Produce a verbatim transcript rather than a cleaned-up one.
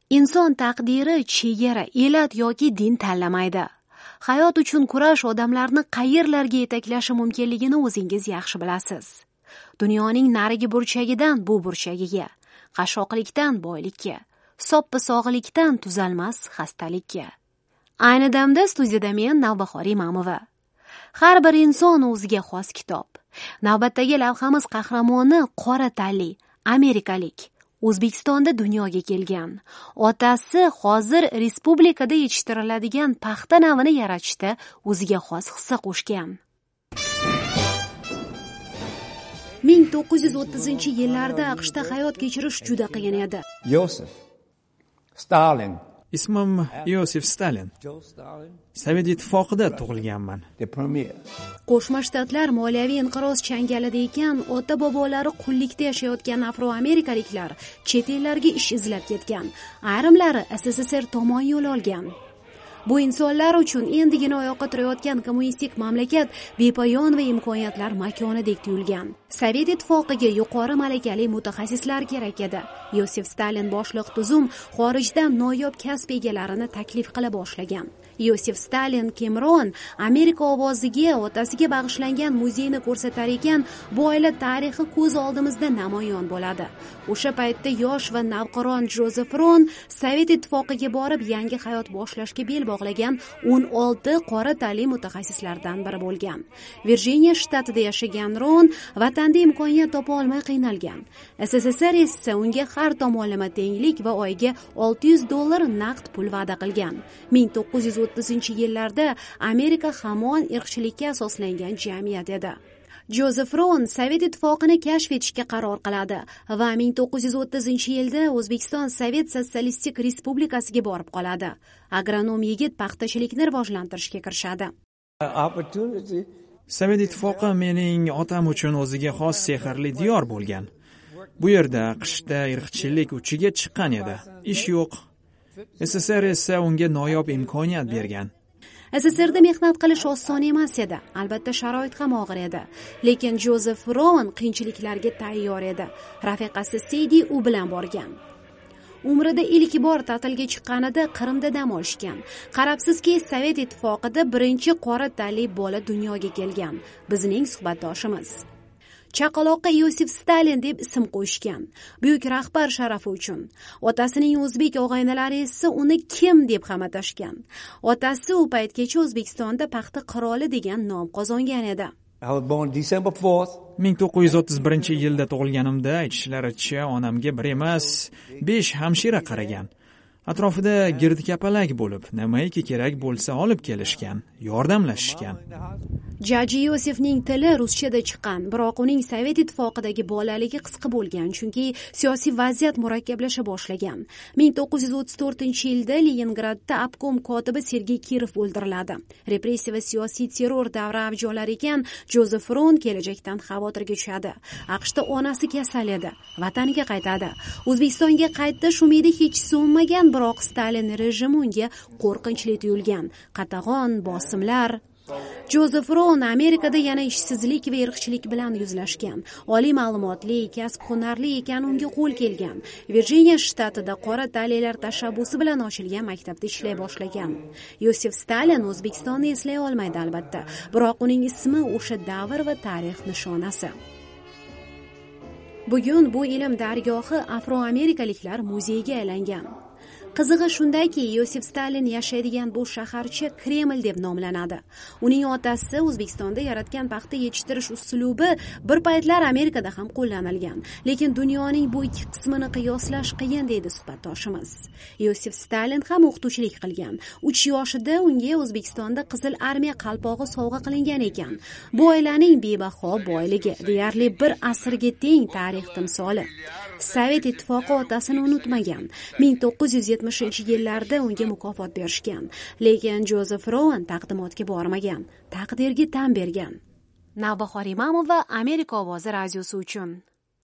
Inson taqdiri chegara, elat yoki din tanlamaydi. Hayot uchun kurash odamlarni qayerlarga yetaklashi mumkinligini o'zingiz yaxshi bilasiz. Dunyoning narigi burchagidan bu burchagiga, qashshoqlikdan boylikka, soppa-sog'likdan tuzalmas xastalikka. Ayni damda studiyada men Navbahor Imamova. Har bir inson o'ziga xos kitob. Navbatdagi lavhamiz qahramoni qora tanli, amerikalik. O'zbekistonda dunyoga kelgan. Otasi hozir respublikada yetishtiriladigan paxta navini yaratishda o'ziga xos hissa qo'shgan. ming to'qqiz yuz o'ttizinchi yillarda AQShda hayot kechirish juda qiyin edi. Yosif Stalin. Ismim Yosif Stalin. Sovet ittifoqida tug'ilganman. Qo'shma Shtatlar moliyaviy inqiroz changalida ekan, ota-bobolari qullikda yashayotgan afroamerikaliklar chet ellarga ish izlab ketgan. Ayrimlari S S S R tomon yo'l olgan. Bu insonlar uchun endigina oyoqqa turayotgan kommunistik mamlakat bepoyon va imkoniyatlar makonidek tuyulgan. Sovet ittifoqiga yuqori malakali mutaxassislar kerak edi. Yosif Stalin boshliq tuzum xorijdan noyob kasb egalarini taklif qila boshlagan. Yosif Stalin Kemron Amerika ovoziga otasiga bag'ishlangan muzeyni ko'rsatar ekan, bu oila tarixi ko'z oldimizda namoyon bo'ladi. O'sha paytda yosh va navqiron Jozef Ron Sovet ittifoqiga borib yangi hayot boshlashga bel bog'lagan o'n olti qora tanli mutaxassislardan biri bo'lgan. Virjiniya shtatida yashagan Ron vatanda imkoniyat topa olmay qiynalgan. S S S R esa unga har tomonlama tenglik va oyiga olti yuz dollar naqd pul va'da qilgan. ming to'qqiz yuz o'ttizinchi yillarda Amerika hamon irqchilikka asoslangan jamiyat edi. Jozef Ron Sovet ittifoqini kashf etishga qaror qiladi va ming to'qqiz yuz o'ttizinchi yilda O'zbekiston Sovet Sotsialistik Respublikasiga borib qoladi. Agronom yigit paxtachilikni rivojlantirishga kirishadi. Sovet ittifoqi mening otam uchun o'ziga xos sehrli diyor bo'lgan. Bu yerda qishda irqchilik uchiga chiqqan edi. Ish yo'q. S S S R esa unga noyob imkoniyat bergan. S S S R da mehnat qilish oson emas edi. Albatta sharoit ham og'ir edi. Lekin Jozef Ron qiyinchiliklarga tayyor edi. Rafiqasi Seydi u bilan borgan. Umrida ilk bor ta'tilga chiqqanida Qrimda dam olishgan. Qarabsizki, Sovet ittifoqida birinchi qora tanli bola dunyoga kelgan. Bizning suhbatdoshimiz. Chaqaloqqa Yosif Stalin deb ism qo'yishgan. Buyuk rahbar sharafi uchun. Otasining o'zbek og'aynilari esa uni Kim deb ham atashgan. Otasi u paytgacha O'zbekistonda paxta qiroli degan nom qozongan edi. ming to'qqiz yuz o'ttiz birinchi yilda tug'ilganimda aytishlaricha onamga bir emas, besh hamshira qaragan. Atrofida girdikapalak bo'lib, nimaiki kerak bo'lsa olib kelishgan, yordamlashishgan. Jaji Yosifning tili ruschada chiqqan, biroq uning Sovet ittifoqidagi bolaligi qisqa bo'lgan, chunki siyosiy vaziyat murakkablasha boshlagan. ming to'qqiz yuz o'ttiz to'rtinchi yilda Leningradda obkom kotibi Sergey Kirov o'ldiriladi. Repressiya va siyosiy terror davri avj olar ekan, Jozef Ron kelajakdan xavotirga tushadi. AQShda onasi kasal edi, vataniga qaytadi. O'zbekistonga qaytish umidi hech so'nmagan, biroq Stalin rejimi unga qo'rqinchli tuyulgan. Qatag'on, bosimlar. Jozef Ron Amerikada yana ishsizlik va irqchilik bilan yuzlashgan. Oliy ma'lumotli, kasb-hunarli ekan unga qo'l kelgan. Virjiniya shtatida qora tanlilar tashabbusi bilan ochilgan maktabda ishlay boshlagan. Yosif Stalin O'zbekistonni eslay olmaydi albatta, biroq uning ismi o'sha davr va tarix nishonasi. Bugun bu ilm dargohi afroamerikaliklar muzeyiga aylangan. Qizig'i shundaki, Yosif Stalin yashaydigan bu shaharcha Kreml deb nomlanadi. Uning otasi O'zbekistonda yaratgan paxta yetishtirish uslubi bir paytlar Amerikada ham qo'llanilgan. Lekin dunyoning bu ikki qismini qiyoslash qiyin deydi suhbatdoshimiz. Yosif Stalin ham o'qituvchilik qilgan. uch yoshida unga O'zbekistonda Qizil armiya qalpog'i sovg'a qilingan ekan. Bu oilaning bebaho boyligi, deyarli bir asrga teng tarix timsoli. Sovet ittifoqi otasini unutmagan. ming to'qqiz yuz yetmishinchi yillarda unga mukofot berishgan. Lekin Jozef Ron taqdimotga bormagan, taqdirga tan bergan. Navbahor Imamova Amerika ovozi radiosi uchun.